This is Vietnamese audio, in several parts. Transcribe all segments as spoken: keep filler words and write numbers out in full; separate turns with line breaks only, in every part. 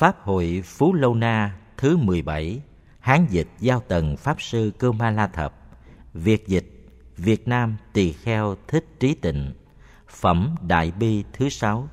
Pháp hội Phú Lâu Na thứ mười bảy, Hán dịch Giao Tần Pháp Sư Cơ Ma La Thập, Việt dịch Việt Nam Tỳ Kheo Thích Trí Tịnh, Phẩm Đại Bi thứ sáu.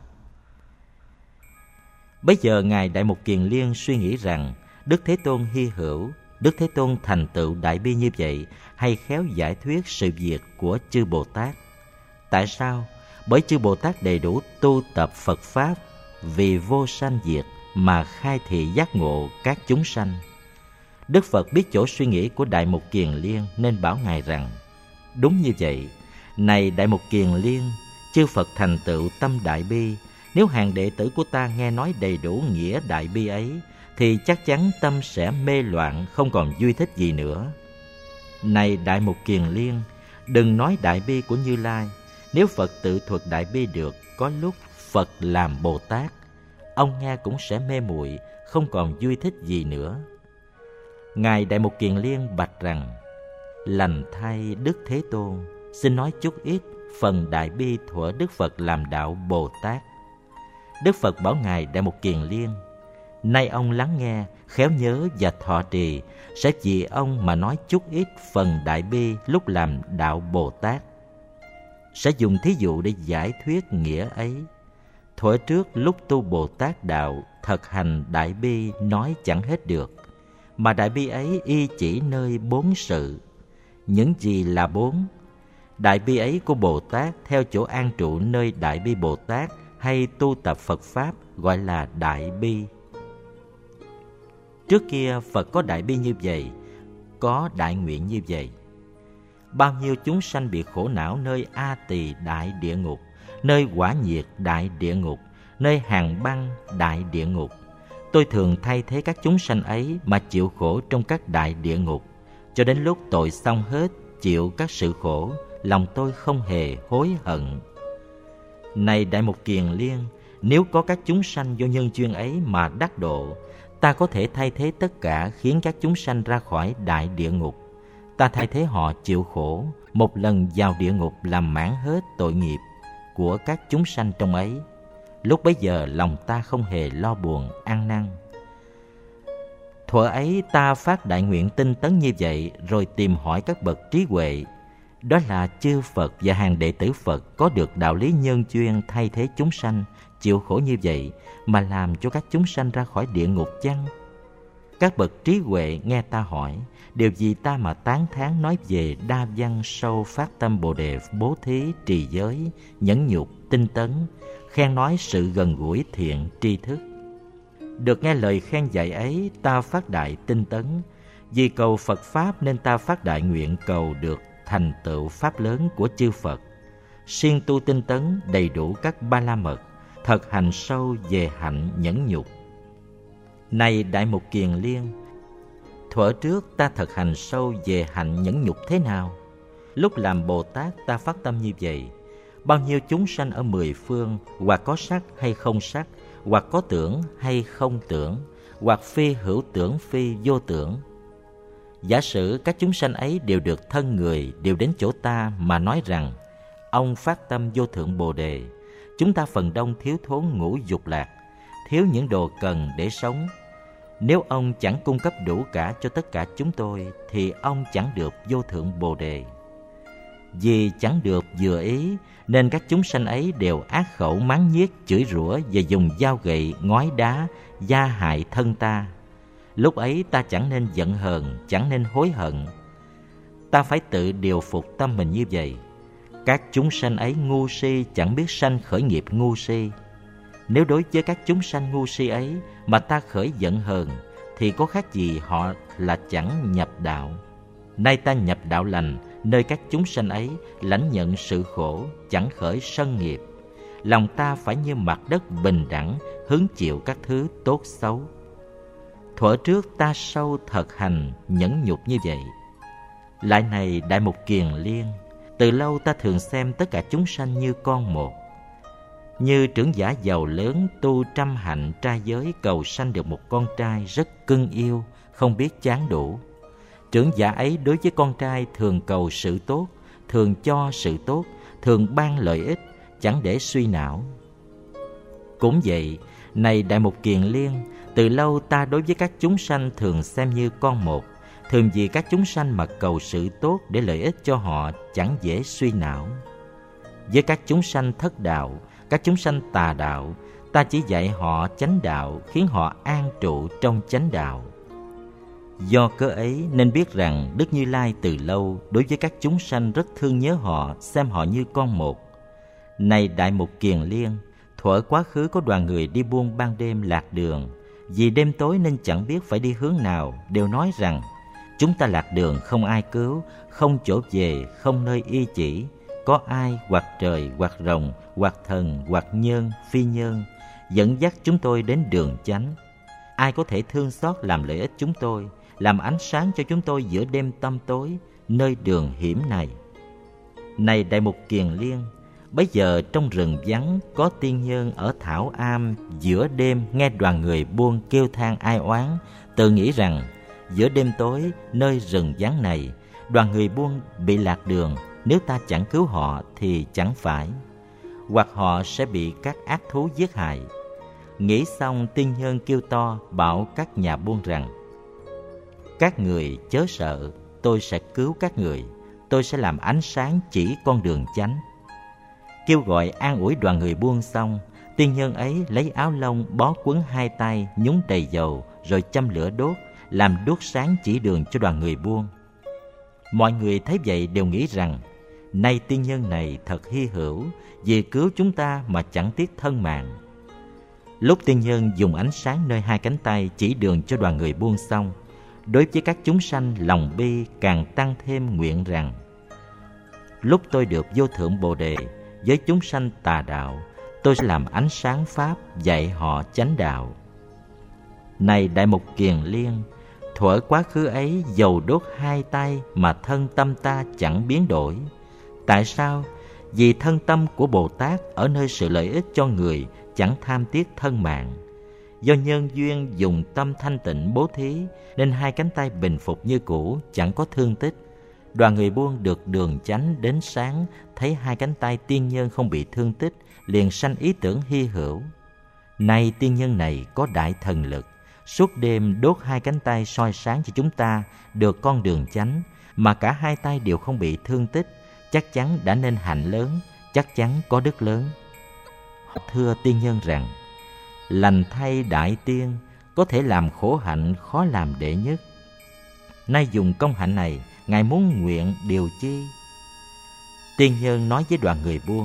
Bấy giờ Ngài Đại Mục Kiền Liên suy nghĩ rằng Đức Thế Tôn hy hữu, Đức Thế Tôn thành tựu Đại Bi như vậy hay khéo giải thuyết sự việc của chư Bồ Tát. Tại sao? Bởi chư Bồ Tát đầy đủ tu tập Phật Pháp vì vô sanh diệt mà khai thị giác ngộ các chúng sanh. Đức Phật biết chỗ suy nghĩ của Đại Mục Kiền Liên nên bảo Ngài rằng: đúng như vậy, này Đại Mục Kiền Liên, chư Phật thành tựu tâm Đại Bi, nếu hàng đệ tử của ta nghe nói đầy đủ nghĩa Đại Bi ấy thì chắc chắn tâm sẽ mê loạn, không còn vui thích gì nữa. Này Đại Mục Kiền Liên, đừng nói Đại Bi của Như Lai. Nếu Phật tự thuật Đại Bi được, có lúc Phật làm Bồ Tát, ông nghe cũng sẽ mê muội, không còn vui thích gì nữa. Ngài Đại Mục Kiền Liên bạch rằng: lành thay Đức Thế Tôn, xin nói chút ít phần Đại Bi thuở Đức Phật làm đạo Bồ Tát. Đức Phật bảo Ngài Đại Mục Kiền Liên: nay ông lắng nghe, khéo nhớ và thọ trì, sẽ vì ông mà nói chút ít phần Đại Bi lúc làm đạo Bồ Tát. Sẽ dùng thí dụ để giải thuyết nghĩa ấy. Thuở trước lúc tu Bồ Tát đạo, thực hành Đại Bi nói chẳng hết được, mà Đại Bi ấy y chỉ nơi bốn sự. Những gì là bốn? Đại Bi ấy của Bồ Tát theo chỗ an trụ nơi Đại Bi Bồ Tát hay tu tập Phật Pháp gọi là Đại Bi. Trước kia Phật có Đại Bi như vậy, có đại nguyện như vậy. Bao nhiêu chúng sanh bị khổ não nơi A Tỳ đại địa ngục, nơi Quả Nhiệt đại địa ngục, nơi Hàng Băng đại địa ngục. Tôi thường thay thế các chúng sanh ấy mà chịu khổ trong các đại địa ngục, cho đến lúc tội xong hết, chịu các sự khổ, lòng tôi không hề hối hận. Này Đại Mục Kiền Liên, nếu có các chúng sanh do nhân duyên ấy mà đắc độ, ta có thể thay thế tất cả, khiến các chúng sanh ra khỏi đại địa ngục. Ta thay thế họ chịu khổ, một lần vào địa ngục làm mãn hết tội nghiệp của các chúng sanh trong ấy. Lúc bấy giờ lòng ta không hề lo buồn, ăn năn. Thuở ấy ta phát đại nguyện tinh tấn như vậy, rồi tìm hỏi các bậc trí huệ. Đó là chư Phật và hàng đệ tử Phật có được đạo lý nhân duyên thay thế chúng sanh chịu khổ như vậy mà làm cho các chúng sanh ra khỏi địa ngục chăng? Các bậc trí huệ nghe ta hỏi, điều gì ta mà tán thán nói về đa văn sâu phát tâm Bồ Đề, bố thí, trì giới, nhẫn nhục, tinh tấn, khen nói sự gần gũi thiện tri thức. Được nghe lời khen dạy ấy, ta phát đại tinh tấn. Vì cầu Phật Pháp nên ta phát đại nguyện cầu được thành tựu Pháp lớn của chư Phật. Siêng tu tinh tấn đầy đủ các ba la mật, thật hành sâu về hạnh nhẫn nhục. Này Đại Mục Kiền Liên, thuở trước ta thực hành sâu về hạnh nhẫn nhục thế nào? Lúc làm Bồ Tát ta phát tâm như vậy. Bao nhiêu chúng sanh ở mười phương, hoặc có sắc hay không sắc, hoặc có tưởng hay không tưởng, hoặc phi hữu tưởng phi vô tưởng. Giả sử các chúng sanh ấy đều được thân người, đều đến chỗ ta mà nói rằng: ông phát tâm vô thượng Bồ Đề, chúng ta phần đông thiếu thốn ngũ dục lạc, thiếu những đồ cần để sống. Nếu ông chẳng cung cấp đủ cả cho tất cả chúng tôi, thì ông chẳng được vô thượng Bồ Đề. Vì chẳng được vừa ý, nên các chúng sanh ấy đều ác khẩu mắng nhiếc, chửi rủa và dùng dao gậy, ngói đá, gia hại thân ta. Lúc ấy ta chẳng nên giận hờn, chẳng nên hối hận. Ta phải tự điều phục tâm mình như vậy. Các chúng sanh ấy ngu si, chẳng biết sanh khởi nghiệp ngu si. Nếu đối với các chúng sanh ngu si ấy mà ta khởi giận hờn, thì có khác gì họ là chẳng nhập đạo. Nay ta nhập đạo lành, nơi các chúng sanh ấy lãnh nhận sự khổ, chẳng khởi sân nghiệp. Lòng ta phải như mặt đất bình đẳng, hứng chịu các thứ tốt xấu. Thuở trước ta sâu thật hành nhẫn nhục như vậy. Lại này Đại Mục Kiền Liên, từ lâu ta thường xem tất cả chúng sanh như con một. Như trưởng giả giàu lớn tu trăm hạnh trai giới, cầu sanh được một con trai rất cưng yêu, không biết chán đủ. Trưởng giả ấy đối với con trai thường cầu sự tốt, thường cho sự tốt, thường ban lợi ích, chẳng để suy não. Cũng vậy, Này Đại Mục Kiền Liên, từ lâu ta đối với các chúng sanh thường xem như con một. Thường vì các chúng sanh mà cầu sự tốt để lợi ích cho họ chẳng dễ suy não. Với các chúng sanh thất đạo, các chúng sanh tà đạo, ta chỉ dạy họ chánh đạo, khiến họ an trụ trong chánh đạo. Do cớ ấy nên biết rằng Đức Như Lai từ lâu đối với các chúng sanh rất thương nhớ họ, xem họ như con một. Này Đại Mục Kiền Liên, thuở quá khứ có đoàn người đi buôn ban đêm lạc đường. Vì đêm tối nên chẳng biết phải đi hướng nào, đều nói rằng chúng ta lạc đường không ai cứu, không chỗ về, không nơi y chỉ. Có ai hoặc trời, hoặc rồng, hoặc thần, hoặc nhân, phi nhân dẫn dắt chúng tôi đến đường chánh? Ai có thể thương xót làm lợi ích chúng tôi, làm ánh sáng cho chúng tôi giữa đêm tăm tối, nơi đường hiểm này? Này Đại Mục Kiền Liên, bấy giờ trong rừng vắng có tiên nhân ở Thảo Am giữa đêm nghe đoàn người buôn kêu than ai oán, tự nghĩ rằng giữa đêm tối nơi rừng vắng này đoàn người buôn bị lạc đường, nếu ta chẳng cứu họ thì chẳng phải, hoặc họ sẽ bị các ác thú giết hại. Nghĩ xong, tiên nhân kêu to bảo các nhà buôn rằng: các người chớ sợ, tôi sẽ cứu các người, tôi sẽ làm ánh sáng chỉ con đường chánh. Kêu gọi an ủi đoàn người buôn xong, tiên nhân ấy lấy áo lông bó quấn hai tay, nhúng đầy dầu, rồi châm lửa đốt, làm đuốc sáng chỉ đường cho đoàn người buôn. Mọi người thấy vậy đều nghĩ rằng: nay tiên nhân này thật hy hữu, vì cứu chúng ta mà chẳng tiếc thân mạng. Lúc tiên nhân dùng ánh sáng nơi hai cánh tay chỉ đường cho đoàn người buôn xong, đối với các chúng sanh lòng bi càng tăng thêm nguyện rằng: lúc tôi được vô thượng Bồ Đề với chúng sanh tà đạo, tôi sẽ làm ánh sáng pháp dạy họ chánh đạo. Này Đại Mục Kiền Liên, thuở quá khứ ấy dầu đốt hai tay mà thân tâm ta chẳng biến đổi. Tại sao? Vì thân tâm của Bồ Tát ở nơi sự lợi ích cho người, chẳng tham tiếc thân mạng. Do nhân duyên dùng tâm thanh tịnh bố thí, nên hai cánh tay bình phục như cũ, chẳng có thương tích. Đoàn người buôn được đường chánh đến sáng, thấy hai cánh tay tiên nhân không bị thương tích, liền sanh ý tưởng hy hữu: nay tiên nhân này có đại thần lực, suốt đêm đốt hai cánh tay soi sáng cho chúng ta được con đường chánh, mà cả hai tay đều không bị thương tích, chắc chắn đã nên hạnh lớn, chắc chắn có đức lớn. Thưa tiên nhân rằng: lành thay đại tiên, có thể làm khổ hạnh khó làm đệ nhất. Nay dùng công hạnh này, ngài muốn nguyện điều chi? Tiên nhân nói với đoàn người buôn: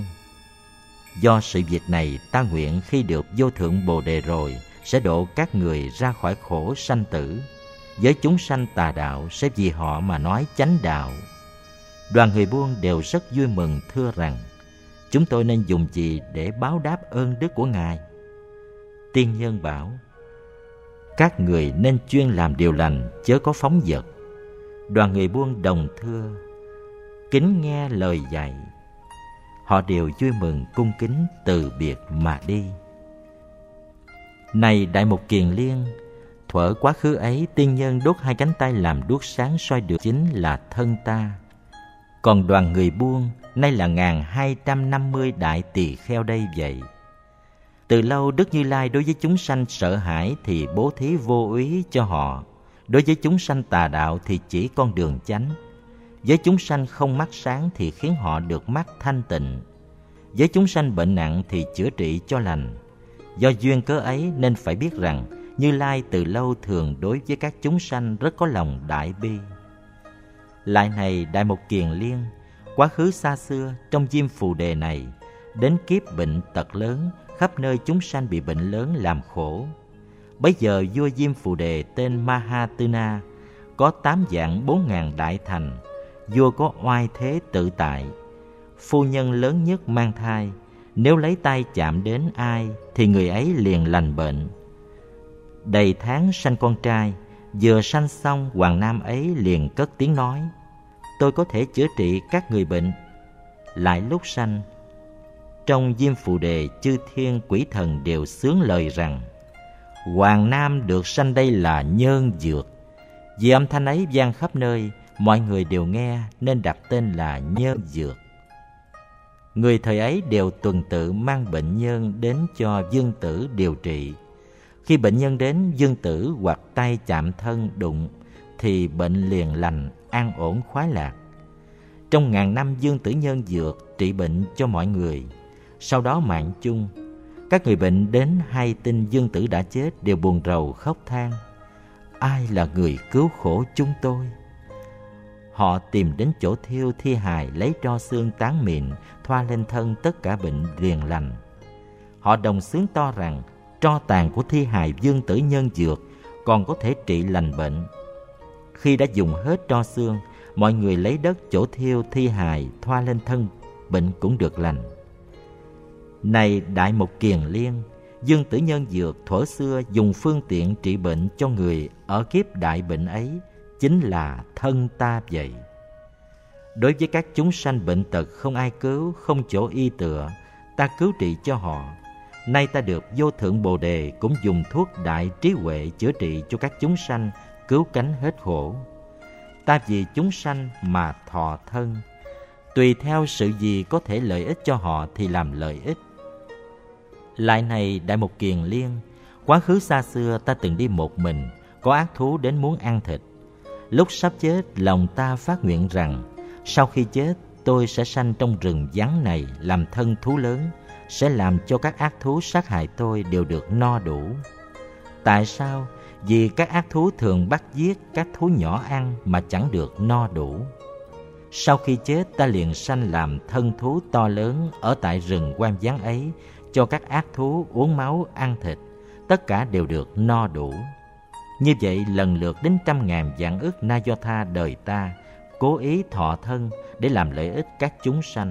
do sự việc này, ta nguyện khi được vô thượng Bồ Đề rồi, sẽ độ các người ra khỏi khổ sanh tử. Với chúng sanh tà đạo, sẽ vì họ mà nói chánh đạo. Đoàn người buôn đều rất vui mừng, thưa rằng: chúng tôi nên dùng gì để báo đáp ơn đức của ngài? Tiên nhân bảo: các người nên chuyên làm điều lành, chớ có phóng dật. Đoàn người buôn đồng thưa, kính nghe lời dạy. Họ đều vui mừng cung kính từ biệt mà đi. Này Đại Mục Kiền Liên, thuở quá khứ ấy tiên nhân đốt hai cánh tay làm đuốc sáng soi đường chính là thân ta. Còn đoàn người buôn nay là ngàn hai trăm năm mươi đại tỳ kheo đây vậy. Từ lâu Đức Như Lai đối với chúng sanh sợ hãi thì bố thí vô úy cho họ. Đối với chúng sanh tà đạo thì chỉ con đường chánh. Với chúng sanh không mắt sáng thì khiến họ được mắt thanh tịnh. Với chúng sanh bệnh nặng thì chữa trị cho lành. Do duyên cớ ấy nên phải biết rằng Như Lai từ lâu thường đối với các chúng sanh rất có lòng đại bi. Lại này Đại Mục Kiền Liên, quá khứ xa xưa trong Diêm Phù Đề này, đến kiếp bệnh tật lớn, khắp nơi chúng sanh bị bệnh lớn làm khổ. Bấy giờ vua Diêm Phù Đề tên Mahatuna, có tám vạn bốn ngàn đại thành. Vua có oai thế tự tại. Phu nhân lớn nhất mang thai, nếu lấy tay chạm đến ai thì người ấy liền lành bệnh. Đầy tháng sanh con trai, vừa sanh xong hoàng nam ấy liền cất tiếng nói: tôi có thể chữa trị các người bệnh. Lại lúc sanh, trong Diêm Phù Đề chư thiên quỷ thần đều xướng lời rằng: hoàng nam được sanh đây là nhân dược. Vì âm thanh ấy vang khắp nơi, mọi người đều nghe nên đặt tên là nhân dược. Người thời ấy đều tuần tự mang bệnh nhân đến cho Dương Tử điều trị. Khi bệnh nhân đến, Dương Tử hoặc tay chạm thân đụng thì bệnh liền lành, an ổn khoái lạc. Trong ngàn năm Dương Tử nhân dược trị bệnh cho mọi người. Sau đó mạng chung, các người bệnh đến hay tin Dương Tử đã chết đều buồn rầu khóc than: ai là người cứu khổ chúng tôi? Họ tìm đến chỗ thiêu thi hài, lấy tro xương tán mịn thoa lên thân, tất cả bệnh liền lành. Họ đồng xướng to rằng tro tàn của thi hài Dương Tử nhân dược còn có thể trị lành bệnh. Khi đã dùng hết tro xương, mọi người lấy đất chỗ thiêu thi hài thoa lên thân, bệnh cũng được lành. Này Đại Mục Kiền Liên, Dương Tử nhân dược thuở xưa dùng phương tiện trị bệnh cho người ở kiếp đại bệnh ấy chính là thân ta vậy. Đối với các chúng sanh bệnh tật không ai cứu, không chỗ y tựa, ta cứu trị cho họ. Nay ta được Vô Thượng Bồ Đề cũng dùng thuốc đại trí huệ chữa trị cho các chúng sanh, cứu cánh hết khổ. Ta vì chúng sanh mà thọ thân, tùy theo sự gì có thể lợi ích cho họ thì làm lợi ích. Lại này Đại Mục Kiền Liên, quá khứ xa xưa ta từng đi một mình, có ác thú đến muốn ăn thịt. Lúc sắp chết, lòng ta phát nguyện rằng sau khi chết tôi sẽ sanh trong rừng vắng này làm thân thú lớn, sẽ làm cho các ác thú sát hại tôi đều được no đủ. Tại sao? Vì các ác thú thường bắt giết các thú nhỏ ăn mà chẳng được no đủ. Sau khi chết ta liền sanh làm thân thú to lớn ở tại rừng hoang vắng ấy, cho các ác thú uống máu ăn thịt, tất cả đều được no đủ. Như vậy lần lượt đến trăm ngàn vạn ức na do tha đời ta, cố ý thọ thân để làm lợi ích các chúng sanh.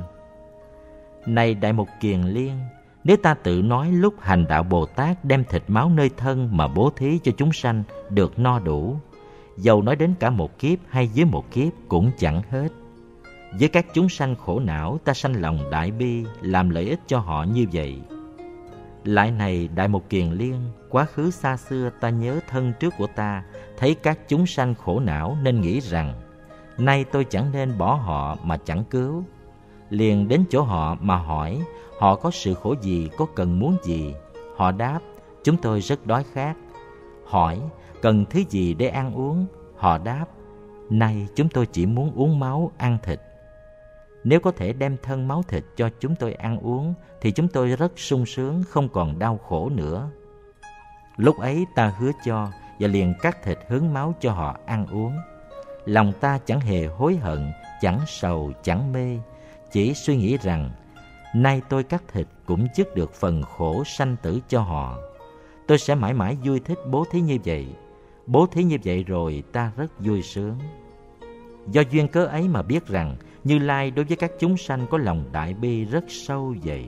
Này Đại Mục Kiền Liên, nếu ta tự nói lúc hành đạo Bồ Tát đem thịt máu nơi thân mà bố thí cho chúng sanh được no đủ, dầu nói đến cả một kiếp hay dưới một kiếp cũng chẳng hết. Với các chúng sanh khổ não, ta sanh lòng đại bi, làm lợi ích cho họ như vậy. Lại này Đại Mục Kiền Liên, quá khứ xa xưa ta nhớ thân trước của ta, thấy các chúng sanh khổ não nên nghĩ rằng nay tôi chẳng nên bỏ họ mà chẳng cứu. Liền đến chỗ họ mà hỏi họ có sự khổ gì, có cần muốn gì. Họ đáp: chúng tôi rất đói khát. Hỏi: cần thứ gì để ăn uống? Họ đáp: nay chúng tôi chỉ muốn uống máu, ăn thịt. Nếu có thể đem thân máu thịt cho chúng tôi ăn uống thì chúng tôi rất sung sướng, không còn đau khổ nữa. Lúc ấy ta hứa cho và liền cắt thịt hướng máu cho họ ăn uống. Lòng ta chẳng hề hối hận, chẳng sầu, chẳng mê, chỉ suy nghĩ rằng nay tôi cắt thịt cũng dứt được phần khổ sanh tử cho họ. Tôi sẽ mãi mãi vui thích bố thí như vậy. Bố thí như vậy rồi ta rất vui sướng. Do duyên cớ ấy mà biết rằng Như Lai đối với các chúng sanh có lòng đại bi rất sâu vậy.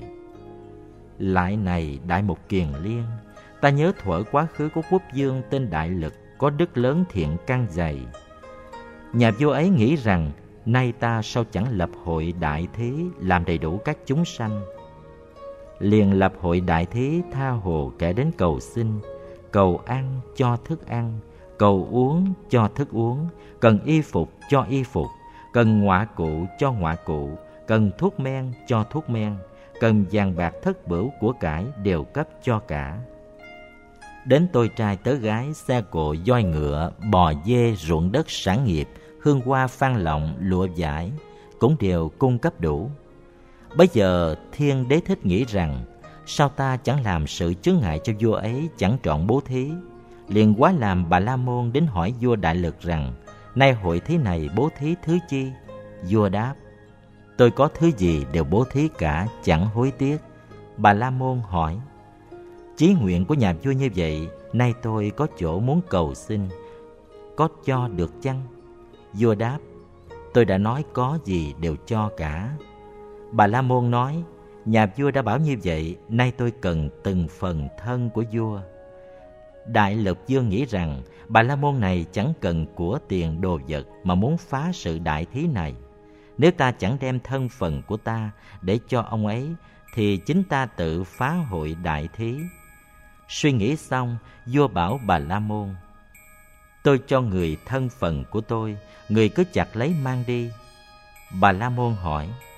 Lại này Đại Mục Kiền Liên, ta nhớ thuở quá khứ của quốc vương tên Đại Lực, có đức lớn thiện căn dày. Nhà vua ấy nghĩ rằng nay ta sao chẳng lập hội đại thí làm đầy đủ các chúng sanh. Liền lập hội đại thí tha hồ kẻ đến cầu xin, cầu ăn cho thức ăn, cầu uống cho thức uống, cần y phục cho y phục, cần ngọa cụ cho ngọa cụ, cần thuốc men cho thuốc men, cần vàng bạc thất bửu của cải đều cấp cho cả. Đến tôi trai tớ gái, xe cộ voi ngựa, bò dê, ruộng đất sản nghiệp, hương hoa phan lọng, lụa vải cũng đều cung cấp đủ. Bây giờ Thiên Đế Thích nghĩ rằng sao ta chẳng làm sự chướng ngại cho vua ấy, chẳng trọn bố thí. Liền quá làm Bà La Môn đến hỏi vua Đại Lực rằng nay hội thí này bố thí thứ chi? Vua đáp: tôi có thứ gì đều bố thí cả, chẳng hối tiếc. Bà La Môn hỏi: chí nguyện của nhà vua như vậy, nay tôi có chỗ muốn cầu xin, có cho được chăng? Vua đáp: tôi đã nói có gì đều cho cả. Bà La Môn nói: nhà vua đã bảo như vậy, nay tôi cần từng phần thân của vua. Đại Lực Vương nghĩ rằng Bà La Môn này chẳng cần của tiền đồ vật mà muốn phá sự đại thí này. Nếu ta chẳng đem thân phần của ta để cho ông ấy thì chính ta tự phá hội đại thí. Suy nghĩ xong, vua bảo Bà La Môn: tôi cho người thân phần của tôi, người cứ chặt lấy mang đi. Bà La Môn hỏi: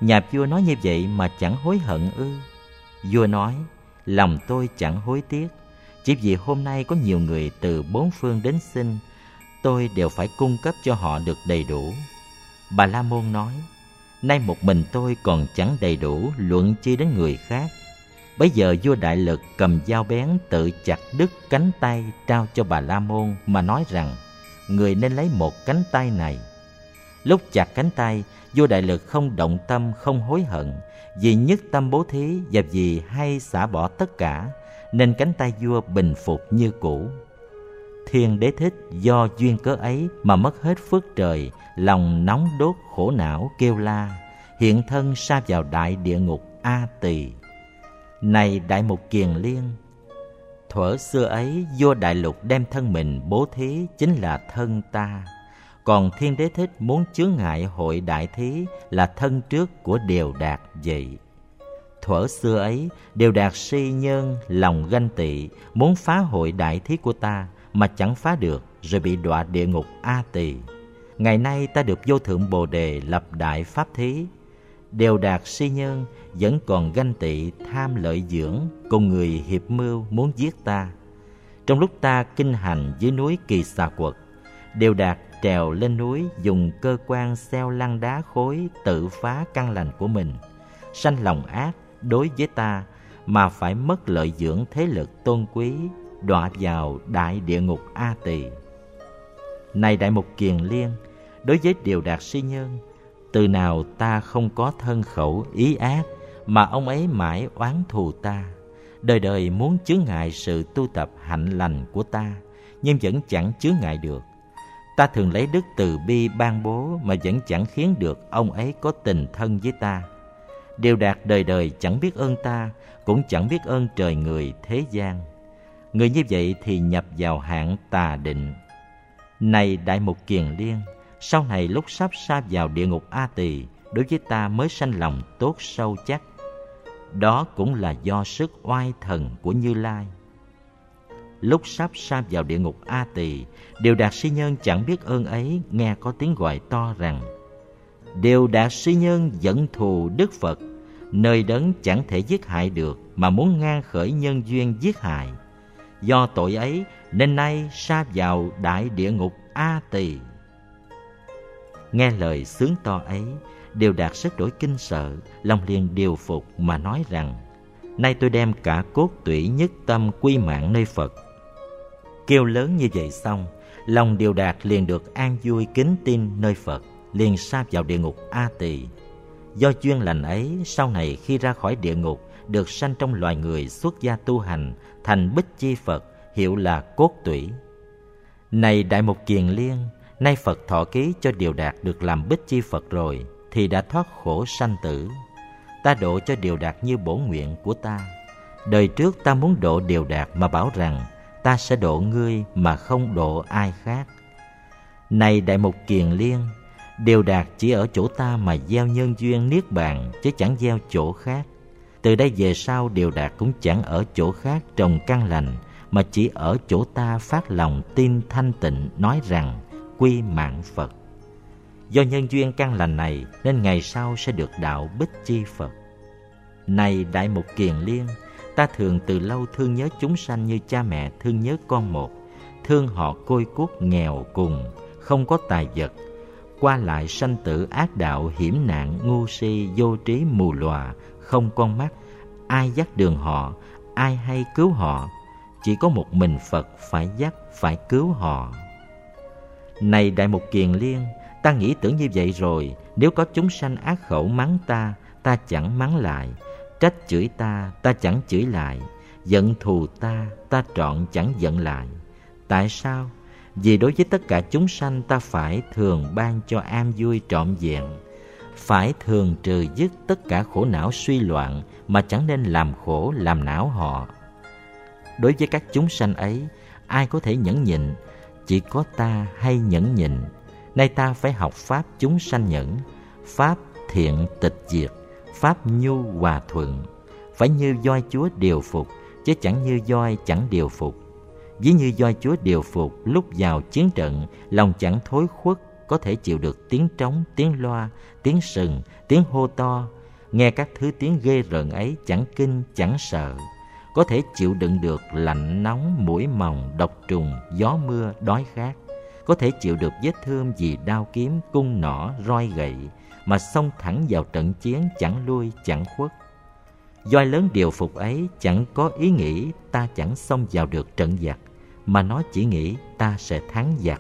Nhà vua nói như vậy mà chẳng hối hận ư? Vua nói, lòng tôi chẳng hối tiếc, chỉ vì hôm nay có nhiều người từ bốn phương đến xin, tôi đều phải cung cấp cho họ được đầy đủ. Bà La Môn nói, nay một mình tôi còn chẳng đầy đủ, luận chi đến người khác. Bấy giờ vua Đại Lực cầm dao bén tự chặt đứt cánh tay trao cho bà La Môn mà nói rằng, người nên lấy một cánh tay này. Lúc chặt cánh tay, vua Đại Lực không động tâm, không hối hận, vì nhất tâm bố thí và vì hay xả bỏ tất cả, nên cánh tay vua bình phục như cũ. Thiên Đế Thích do duyên cớ ấy mà mất hết phước trời, lòng nóng đốt khổ não kêu la, hiện thân sa vào đại địa ngục A Tỳ. Này Đại Mục Kiền Liên, thuở xưa ấy vua Đại Lục đem thân mình bố thí chính là thân ta, còn Thiên Đế Thích muốn chướng ngại hội đại thí là thân trước của Đều Đạt vậy. Thuở xưa ấy Đều Đạt si nhơn lòng ganh tị, muốn phá hội đại thí của ta mà chẳng phá được, rồi bị đọa địa ngục A Tỳ. Ngày nay ta được vô thượng Bồ Đề lập đại pháp thí, Đều Đạt si nhơn vẫn còn ganh tị tham lợi dưỡng, cùng người hiệp mưu muốn giết ta. Trong lúc ta kinh hành dưới núi Kỳ Xà Quật, Đều Đạt trèo lên núi dùng cơ quan xeo lăn đá khối tự phá căn lành của mình, sanh lòng ác đối với ta mà phải mất lợi dưỡng thế lực tôn quý, đọa vào đại địa ngục A Tỳ. Này Đại Mục Kiền Liên, đối với Đều Đạt si nhân, từ nào ta không có thân khẩu ý ác mà ông ấy mãi oán thù ta, đời đời muốn chướng ngại sự tu tập hạnh lành của ta, nhưng vẫn chẳng chướng ngại được. Ta thường lấy đức từ bi ban bố mà vẫn chẳng khiến được ông ấy có tình thân với ta. Đều Đạt đời đời chẳng biết ơn ta, cũng chẳng biết ơn trời người thế gian. Người như vậy thì nhập vào hạng tà định. Này Đại Mục Kiền Liên, sau này lúc sắp sa vào địa ngục A Tỳ, đối với ta mới sanh lòng tốt sâu chắc. Đó cũng là do sức oai thần của Như Lai. Lúc sắp sa vào địa ngục A Tỳ, Đều Đạt si nhân chẳng biết ơn ấy, nghe có tiếng gọi to rằng, Đều Đạt si nhân giận thù Đức Phật, nơi đấng chẳng thể giết hại được mà muốn ngang khởi nhân duyên giết hại. Do tội ấy nên nay sa vào đại địa ngục A Tỳ. Nghe lời sướng to ấy, Đều Đạt rất đổi kinh sợ, lòng liền điều phục mà nói rằng, nay tôi đem cả cốt tủy nhất tâm quy mạng nơi Phật. Kêu lớn như vậy xong, lòng Đều Đạt liền được an vui kính tin nơi Phật, liền sa vào địa ngục A Tỳ. Do duyên lành ấy, sau này khi ra khỏi địa ngục, được sanh trong loài người xuất gia tu hành, thành Bích Chi Phật, hiệu là cốt tủy. Này Đại Mục Kiền Liên, nay Phật thọ ký cho Đều Đạt được làm Bích Chi Phật rồi, thì đã thoát khổ sanh tử. Ta độ cho Đều Đạt như bổn nguyện của ta. Đời trước ta muốn độ Đều Đạt mà bảo rằng, ta sẽ độ ngươi mà không độ ai khác. Này Đại Mục Kiền Liên, Đều Đạt chỉ ở chỗ ta mà gieo nhân duyên niết bàn, chứ chẳng gieo chỗ khác. Từ đây về sau Đều Đạt cũng chẳng ở chỗ khác trồng căn lành, mà chỉ ở chỗ ta phát lòng tin thanh tịnh, nói rằng quy mạng Phật. Do nhân duyên căn lành này nên ngày sau sẽ được đạo Bích Chi Phật. Này Đại Mục Kiền Liên, ta thường từ lâu thương nhớ chúng sanh như cha mẹ thương nhớ con một, thương họ côi cút nghèo cùng, không có tài vật, qua lại sanh tử ác đạo hiểm nạn, ngu si vô trí mù lòa, không con mắt, ai dắt đường họ, ai hay cứu họ, chỉ có một mình Phật phải dắt, phải cứu họ. Này Đại Mục Kiền Liên, ta nghĩ tưởng như vậy rồi, nếu có chúng sanh ác khẩu mắng ta, ta chẳng mắng lại, trách chửi ta, ta chẳng chửi lại, giận thù ta, ta trọn chẳng giận lại. Tại sao? Vì đối với tất cả chúng sanh ta phải thường ban cho an vui trọn vẹn, phải thường trừ dứt tất cả khổ não suy loạn, mà chẳng nên làm khổ làm não họ. Đối với các chúng sanh ấy, ai có thể nhẫn nhịn? Chỉ có ta hay nhẫn nhịn. Nay ta phải học pháp chúng sanh nhẫn, pháp thiện tịch diệt, pháp nhu hòa thuận. Phải như voi chúa điều phục, chứ chẳng như voi chẳng điều phục. Ví như voi chúa điều phục, lúc vào chiến trận, lòng chẳng thối khuất, có thể chịu được tiếng trống, tiếng loa, tiếng sừng, tiếng hô to. Nghe các thứ tiếng ghê rợn ấy chẳng kinh chẳng sợ. Có thể chịu đựng được lạnh nóng, muỗi mòng, độc trùng, gió mưa, đói khát. Có thể chịu được vết thương vì đao kiếm, cung nỏ, roi gậy, mà xông thẳng vào trận chiến chẳng lui chẳng khuất. Voi lớn điều phục ấy chẳng có ý nghĩ ta chẳng xông vào được trận giặc, mà nó chỉ nghĩ ta sẽ thắng giặc.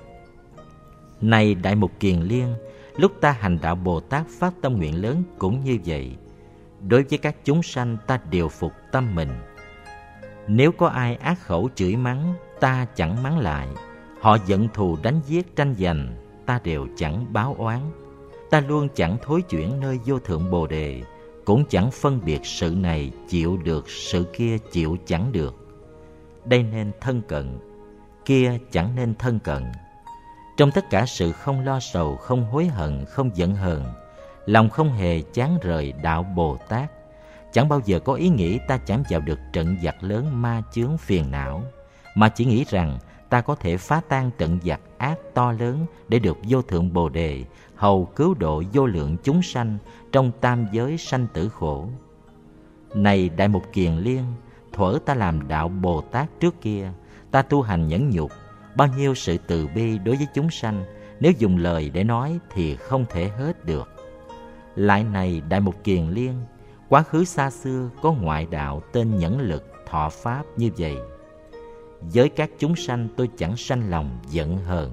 Này Đại Mục Kiền Liên, lúc ta hành đạo Bồ Tát phát tâm nguyện lớn cũng như vậy. Đối với các chúng sanh ta điều phục tâm mình. Nếu có ai ác khẩu chửi mắng, ta chẳng mắng lại. Họ giận thù đánh giết tranh giành, ta đều chẳng báo oán. Ta luôn chẳng thối chuyển nơi vô thượng Bồ Đề, cũng chẳng phân biệt sự này chịu được, sự kia chịu chẳng được. Đây nên thân cận, kia chẳng nên thân cận. Trong tất cả sự không lo sầu, không hối hận, không giận hờn, lòng không hề chán rời đạo Bồ Tát. Chẳng bao giờ có ý nghĩ ta chẳng vào được trận giặc lớn ma chướng phiền não, mà chỉ nghĩ rằng ta có thể phá tan trận giặc ác to lớn để được vô thượng Bồ Đề, hầu cứu độ vô lượng chúng sanh trong tam giới sanh tử khổ. Này Đại Mục Kiền Liên, thuở ta làm đạo Bồ Tát trước kia, ta tu hành nhẫn nhục, bao nhiêu sự từ bi đối với chúng sanh, nếu dùng lời để nói thì không thể hết được. Lại này Đại Mục Kiền Liên, quá khứ xa xưa có ngoại đạo tên Nhẫn Lực thọ pháp như vậy. Với các chúng sanh tôi chẳng sanh lòng giận hờn.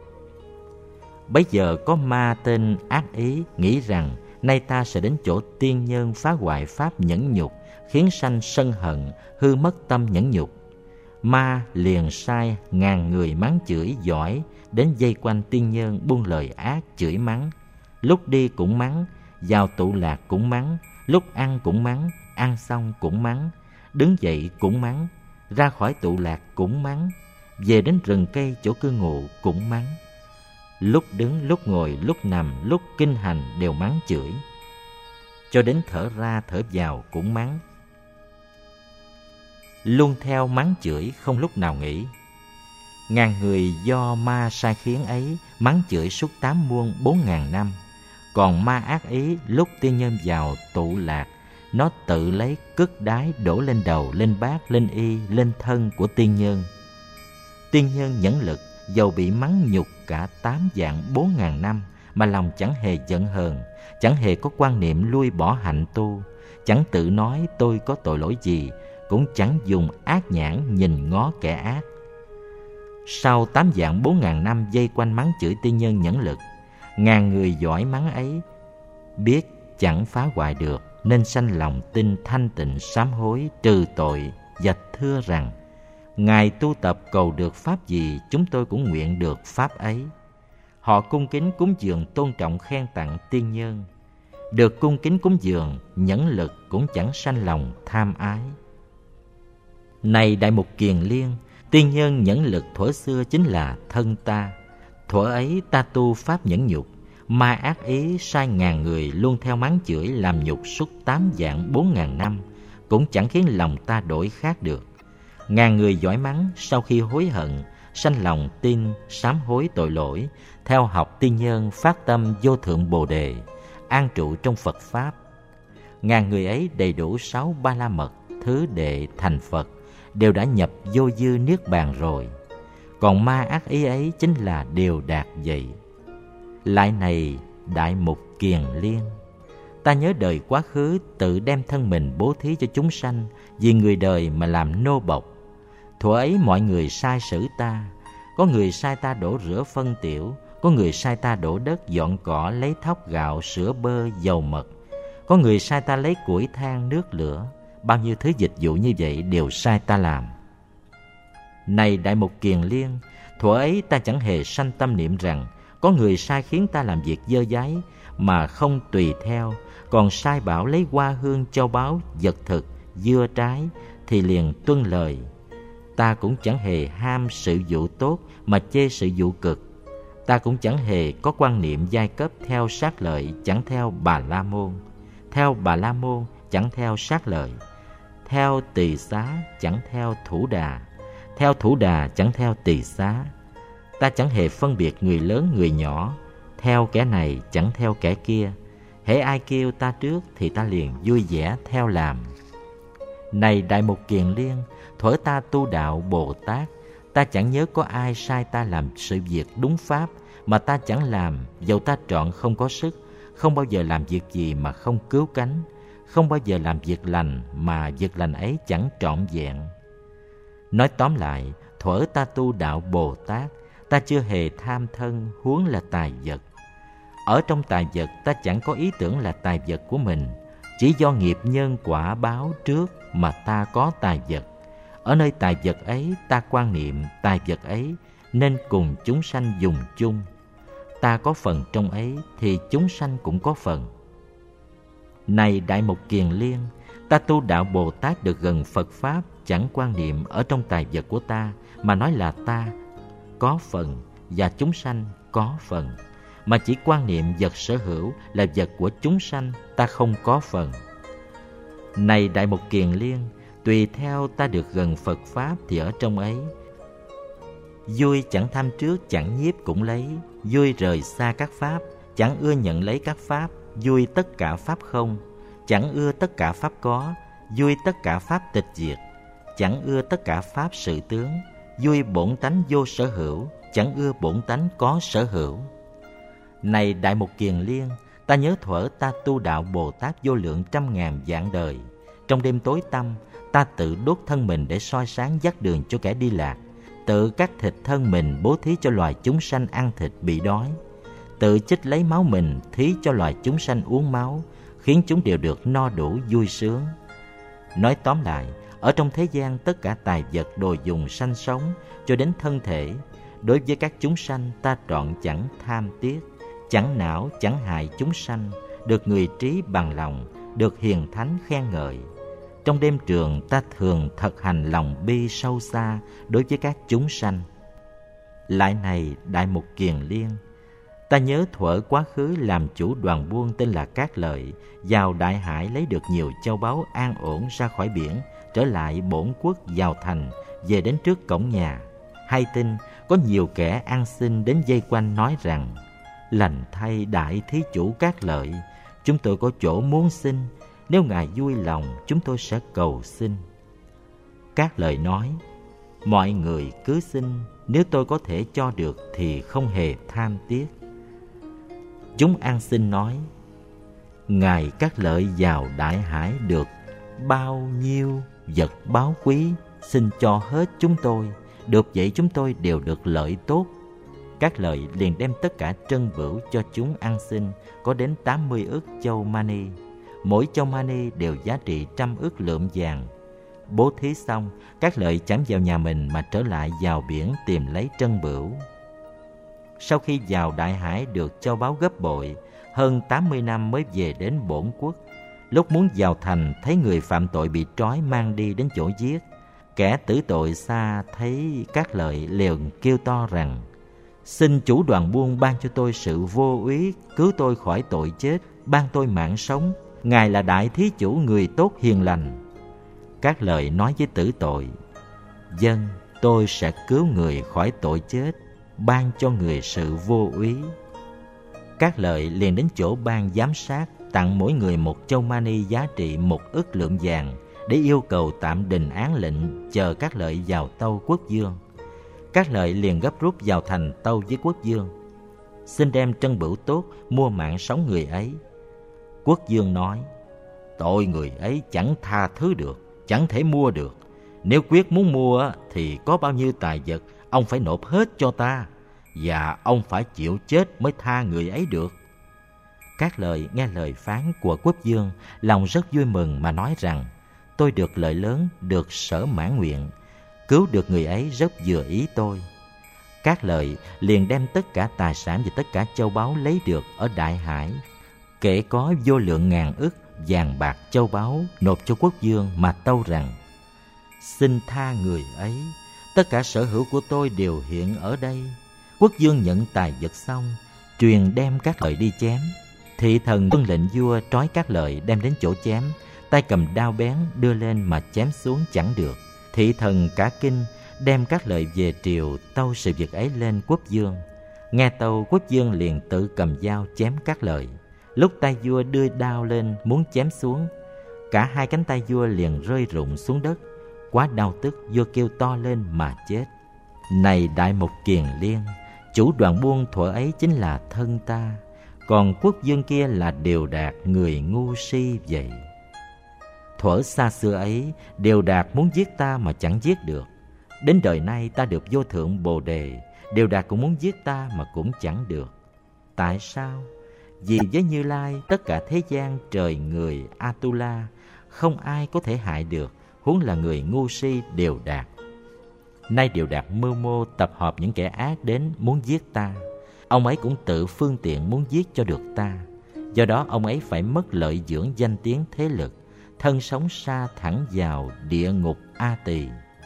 Bấy giờ có ma tên Ác Ý nghĩ rằng nay ta sẽ đến chỗ tiên nhân phá hoại pháp nhẫn nhục, khiến sanh sân hận, hư mất tâm nhẫn nhục. Ma liền sai ngàn người mắng chửi giỏi đến vây quanh tiên nhân, buông lời ác chửi mắng. Lúc đi cũng mắng, vào tụ lạc cũng mắng, lúc ăn cũng mắng, ăn xong cũng mắng, đứng dậy cũng mắng, ra khỏi tụ lạc cũng mắng, về đến rừng cây chỗ cư ngụ cũng mắng. Lúc đứng, lúc ngồi, lúc nằm, lúc kinh hành đều mắng chửi. Cho đến thở ra thở vào cũng mắng. Luôn theo mắng chửi không lúc nào nghỉ. Ngàn người do ma sai khiến ấy mắng chửi suốt tám muôn bốn ngàn năm. Còn ma Ác Ý lúc tiên nhân vào tụ lạc, nó tự lấy cất đái đổ lên đầu, lên bát, lên y, lên thân của tiên nhân. Tiên nhân Nhẫn Lực dầu bị mắng nhục cả tám vạn bốn ngàn năm mà lòng chẳng hề giận hờn, chẳng hề có quan niệm lui bỏ hạnh tu, chẳng tự nói tôi có tội lỗi gì, cũng chẳng dùng ác nhãn nhìn ngó kẻ ác. Sau tám vạn bốn ngàn năm vây quanh mắng chửi tiên nhân Nhẫn Lực, ngàn người giỏi mắng ấy biết chẳng phá hoại được, nên sanh lòng tin thanh tịnh sám hối trừ tội, và thưa rằng Ngài tu tập cầu được pháp gì, chúng tôi cũng nguyện được pháp ấy. Họ cung kính cúng dường, tôn trọng khen tặng tiên nhân. Được cung kính cúng dường, Nhẫn Lực cũng chẳng sanh lòng tham ái. Này Đại Mục Kiền Liên, tiên nhân Nhẫn Lực thuở xưa chính là thân ta. Thuở ấy ta tu pháp nhẫn nhục, ma Ác Ý sai ngàn người luôn theo mắng chửi làm nhục suốt tám vạn bốn ngàn năm, cũng chẳng khiến lòng ta đổi khác được. Ngàn người giỏi mắng sau khi hối hận, sanh lòng tin sám hối tội lỗi, theo học tiên nhân phát tâm vô thượng Bồ Đề, an trụ trong Phật pháp. Ngàn người ấy đầy đủ sáu ba la mật, thứ đệ thành Phật, đều đã nhập vô dư niết bàn rồi. Còn ma Ác Ý ấy chính là đều đạt vậy. Lại này Đại Mục Kiền Liên, ta nhớ đời quá khứ tự đem thân mình bố thí cho chúng sanh, vì người đời mà làm nô bộc. Thuở ấy mọi người sai xử ta, có người sai ta đổ rửa phân tiểu, có người sai ta đổ đất dọn cỏ, lấy thóc gạo, sữa bơ, dầu mật, có người sai ta lấy củi than nước lửa. Bao nhiêu thứ dịch vụ như vậy đều sai ta làm. Này Đại Mục Kiền Liên, thuở ấy ta chẳng hề sanh tâm niệm rằng có người sai khiến ta làm việc dơ dáy mà không tùy theo, còn sai bảo lấy hoa hương, châu báu, vật thực, dưa trái thì liền tuân lời. Ta cũng chẳng hề ham sự vụ tốt mà chê sự vụ cực. Ta cũng chẳng hề có quan niệm giai cấp theo sát lợi, chẳng theo Bà La Môn. Theo Bà La Môn chẳng theo sát lợi. Theo Tỳ Xá chẳng theo Thủ Đà. Theo Thủ Đà chẳng theo Tỳ Xá. Ta chẳng hề phân biệt người lớn người nhỏ, theo kẻ này chẳng theo kẻ kia. Hễ ai kêu ta trước thì ta liền vui vẻ theo làm. Này Đại Mục Kiền Liên, thuở ta tu đạo Bồ Tát, ta chẳng nhớ có ai sai ta làm sự việc đúng pháp mà ta chẳng làm, dầu ta trọn không có sức, không bao giờ làm việc gì mà không cứu cánh, không bao giờ làm việc lành mà việc lành ấy chẳng trọn vẹn. Nói tóm lại, thuở ta tu đạo Bồ Tát, ta chưa hề tham thân huống là tài vật. Ở trong tài vật ta chẳng có ý tưởng là tài vật của mình, chỉ do nghiệp nhân quả báo trước mà ta có tài vật. Ở nơi tài vật ấy ta quan niệm tài vật ấy nên cùng chúng sanh dùng chung. Ta có phần trong ấy thì chúng sanh cũng có phần. Này Đại Mục Kiền Liên, ta tu đạo Bồ Tát được gần Phật Pháp, chẳng quan niệm ở trong tài vật của ta, mà nói là ta có phần và chúng sanh có phần, mà chỉ quan niệm vật sở hữu là vật của chúng sanh, ta không có phần. Này Đại Mục Kiền Liên, tùy theo ta được gần Phật Pháp thì ở trong ấy, vui chẳng tham trước, chẳng nhiếp cũng lấy, vui rời xa các Pháp, chẳng ưa nhận lấy các Pháp, vui tất cả Pháp không, chẳng ưa tất cả Pháp có, vui tất cả Pháp tịch diệt, chẳng ưa tất cả Pháp sự tướng, vui bổn tánh vô sở hữu, chẳng ưa bổn tánh có sở hữu. Này Đại Mục Kiền Liên, ta nhớ thuở ta tu đạo Bồ Tát vô lượng trăm ngàn vạn đời, trong đêm tối tăm, ta tự đốt thân mình để soi sáng dắt đường cho kẻ đi lạc, tự cắt thịt thân mình bố thí cho loài chúng sanh ăn thịt bị đói, tự chích lấy máu mình thí cho loài chúng sanh uống máu, khiến chúng đều được no đủ vui sướng. Nói tóm lại, ở trong thế gian tất cả tài vật đồ dùng sanh sống cho đến thân thể, đối với các chúng sanh ta trọn chẳng tham tiếc, chẳng não chẳng hại chúng sanh, được người trí bằng lòng, được hiền thánh khen ngợi. Trong đêm trường ta thường thực hành lòng bi sâu xa đối với các chúng sanh. Lại này Đại Mục Kiền Liên, ta nhớ thuở quá khứ làm chủ đoàn buôn tên là Cát Lợi, vào đại hải lấy được nhiều châu báu an ổn ra khỏi biển, trở lại bổn quốc vào thành, về đến trước cổng nhà. Hay tin có nhiều kẻ ăn xin đến vây quanh nói rằng: lành thay đại thí chủ Cát Lợi, chúng tôi có chỗ muốn xin, nếu ngài vui lòng chúng tôi sẽ cầu xin. Cát Lợi nói: mọi người cứ xin, nếu tôi có thể cho được thì không hề tham tiếc. Chúng ăn xin nói: ngài Cát Lợi vào đại hải được bao nhiêu vật báu quý, xin cho hết chúng tôi, được vậy chúng tôi đều được lợi tốt. Cát Lợi liền đem tất cả trân bửu cho chúng ăn xin, có đến tám mươi ức châu mani, mỗi châu mani đều giá trị trăm ức lượm vàng. Bố thí xong, Cát Lợi chẳng vào nhà mình mà trở lại vào biển tìm lấy trân bửu. Sau khi vào đại hải được châu báu gấp bội, hơn tám mươi năm mới về đến bổn quốc. Lúc muốn vào thành, thấy người phạm tội bị trói mang đi đến chỗ giết. Kẻ tử tội xa thấy Cát Lợi liền kêu to rằng: xin chủ đoàn buôn ban cho tôi sự vô úy, cứu tôi khỏi tội chết, ban tôi mạng sống. Ngài là đại thí chủ người tốt hiền lành. Cát Lợi nói với tử tội: vâng, tôi sẽ cứu người khỏi tội chết, ban cho người sự vô úy. Cát Lợi liền đến chỗ ban giám sát, tặng mỗi người một châu mani giá trị một ức lượng vàng, để yêu cầu tạm đình án lệnh, chờ Cát Lợi vào tâu quốc vương. Cát Lợi liền gấp rút vào thành tâu với quốc vương: xin đem trân bửu tốt mua mạng sống người ấy. Quốc vương nói: tội người ấy chẳng tha thứ được, chẳng thể mua được. Nếu quyết muốn mua thì có bao nhiêu tài vật, ông phải nộp hết cho ta, và ông phải chịu chết mới tha người ấy được. Cát Lợi nghe lời phán của quốc vương, lòng rất vui mừng mà nói rằng: tôi được lợi lớn, được sở mãn nguyện, cứu được người ấy rất vừa ý tôi. Cát Lợi liền đem tất cả tài sản và tất cả châu báu lấy được ở đại hải, kể có vô lượng ngàn ức vàng bạc châu báu, nộp cho quốc vương mà tâu rằng: xin tha người ấy, tất cả sở hữu của tôi đều hiện ở đây. Quốc vương nhận tài vật xong, truyền đem Cát Lợi đi chém. Thị thần tuân lệnh vua trói Cát Lợi đem đến chỗ chém, tay cầm đao bén đưa lên mà chém xuống chẳng được. Thị thần cả kinh, đem Cát Lợi về triều tâu sự việc ấy lên quốc vương. Nghe tâu, quốc vương liền tự cầm dao chém cắt lời. Lúc tay vua đưa đao lên muốn chém xuống, cả hai cánh tay vua liền rơi rụng xuống đất. Quá đau tức, vua kêu to lên mà chết. Này Đại Mục Kiền Liên, chủ đoàn buôn thuở ấy chính là thân ta, còn quốc vương kia là Đều Đạt, người ngu si vậy. Thuở xa xưa ấy, Đều Đạt muốn giết ta mà chẳng giết được. Đến đời nay ta được vô thượng Bồ Đề, Đều Đạt cũng muốn giết ta mà cũng chẳng được. Tại sao? Vì với Như Lai, tất cả thế gian trời người Atula, không ai có thể hại được, huống là người ngu si Đều Đạt. Nay Đều Đạt mưu mô tập hợp những kẻ ác đến muốn giết ta. Ông ấy cũng tự phương tiện muốn giết cho được ta. Do đó ông ấy phải mất lợi dưỡng danh tiếng thế lực, thân sống sa thẳng vào địa ngục A Tỳ.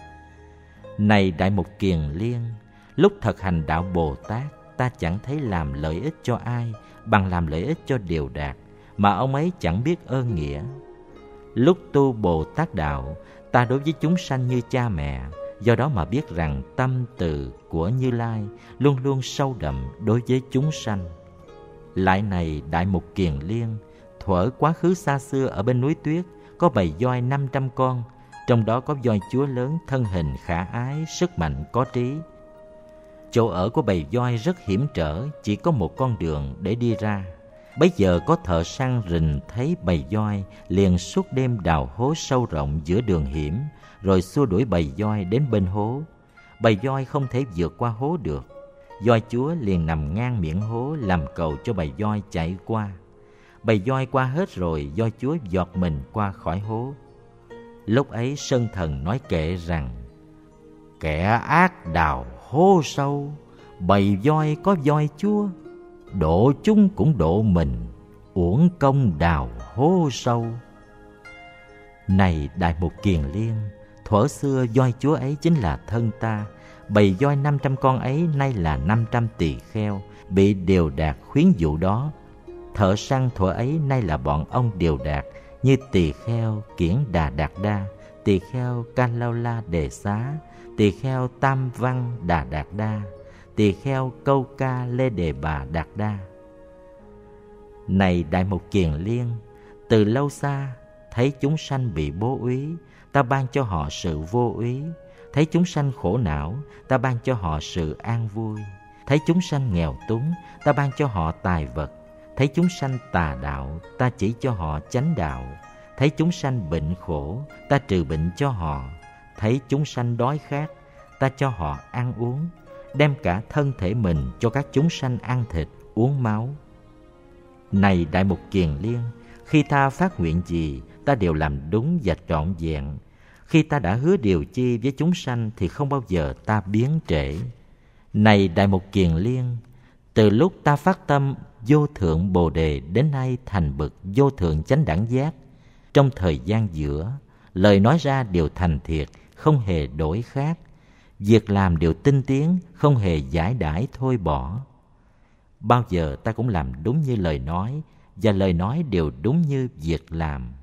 Này Đại Mục Kiền Liên, lúc thực hành đạo Bồ Tát, ta chẳng thấy làm lợi ích cho ai bằng làm lợi ích cho Đều Đạt, mà ông ấy chẳng biết ơn nghĩa. Lúc tu Bồ Tát đạo, ta đối với chúng sanh như cha mẹ, do đó mà biết rằng tâm từ của Như Lai luôn luôn sâu đậm đối với chúng sanh. Lại này Đại Mục Kiền Liên, thuở quá khứ xa xưa ở bên núi Tuyết, có bầy voi năm trăm con, trong đó có voi chúa lớn, thân hình khả ái, sức mạnh có trí. Chỗ ở của bầy voi rất hiểm trở, chỉ có một con đường để đi ra. Bấy giờ có thợ săn rình thấy bầy voi, liền suốt đêm đào hố sâu rộng giữa đường hiểm, rồi xua đuổi bầy voi đến bên hố. Bầy voi không thể vượt qua hố được. Voi chúa liền nằm ngang miệng hố làm cầu cho bầy voi chạy qua. Bầy voi qua hết rồi, voi chúa giọt mình qua khỏi hố. Lúc ấy Sơn Thần nói kệ rằng: kẻ ác đào hố sâu, bầy voi có voi chúa, độ chúng cũng độ mình, uổng công đào hố sâu. Này Đại Mục Kiền Liên, thuở xưa voi chúa ấy chính là thân ta. Bầy voi năm trăm con ấy nay là năm trăm tỳ kheo, bị Đều Đạt khuyến dụ đó. Thợ săn thuở ấy nay là bọn ông Đều Đạt, như tỳ kheo Kiển Đà Đạt Đa, tỳ kheo Ca Lao La Đề Xá, tỳ kheo Tam Văn Đà Đạt Đa, tỳ kheo Câu Ca Lê Đề Bà Đạt Đa. Này Đại Mục Kiền Liên, từ lâu xa thấy chúng sanh bị bố úy, ta ban cho họ sự vô úy. Thấy chúng sanh khổ não, ta ban cho họ sự an vui. Thấy chúng sanh nghèo túng, ta ban cho họ tài vật. Thấy chúng sanh tà đạo, ta chỉ cho họ chánh đạo. Thấy chúng sanh bệnh khổ, ta trừ bệnh cho họ. Thấy chúng sanh đói khát, ta cho họ ăn uống, đem cả thân thể mình cho các chúng sanh ăn thịt, uống máu. Này Đại Mục Kiền Liên, khi ta phát nguyện gì, ta đều làm đúng và trọn vẹn. Khi ta đã hứa điều chi với chúng sanh thì không bao giờ ta biến trễ. Này Đại Mục Kiền Liên, từ lúc ta phát tâm vô thượng Bồ Đề đến nay thành bậc vô thượng chánh đẳng giác, trong thời gian giữa, lời nói ra đều thành thiệt, không hề đổi khác. Việc làm đều tinh tiến, không hề giải đãi thôi bỏ. Bao giờ ta cũng làm đúng như lời nói, và lời nói đều đúng như việc làm.